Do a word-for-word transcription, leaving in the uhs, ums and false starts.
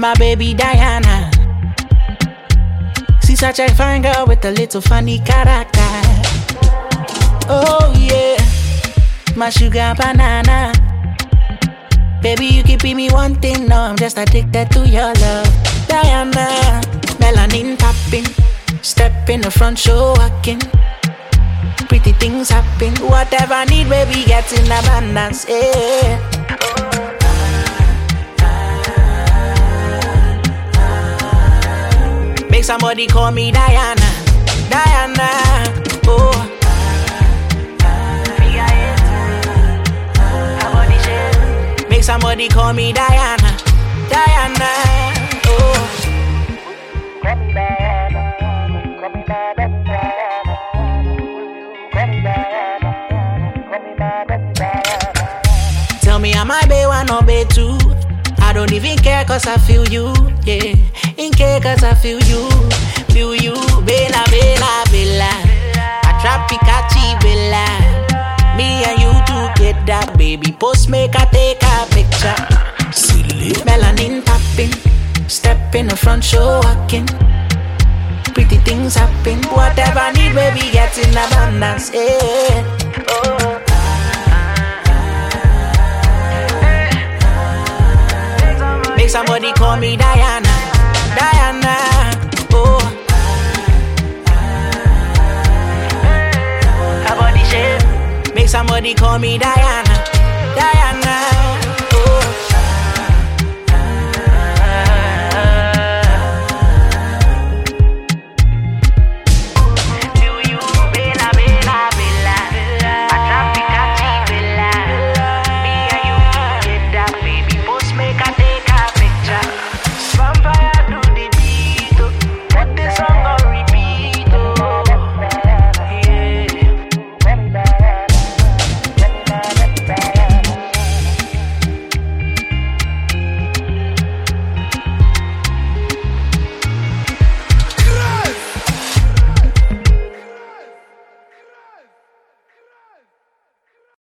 my baby Diana. See such a fine girl with a little funny character. Oh yeah, my sugar banana. Baby, you keeping me one thing, no, I'm just addicted to your love. Diana, melanin tapping, step in the front, show walking. Pretty things happen, whatever I need, baby, get in abundance, yeah. Make somebody call me Diana, Diana, oh. Make somebody call me Diana, Diana, oh. Tell me am I bay one or bay two? I don't even care cause I feel you, yeah. In care cause I feel you, feel you, bella, bella, bella. I trap Pikachu, bella. Me and you together, baby, post make I take a picture. Silly. Melanin tapping, step in the front, show walking. Pretty things happen, whatever I need, baby, get in abundance, yeah. Oh. Make somebody call me Diana, Diana, oh. Her body shape. Make somebody call me Diana.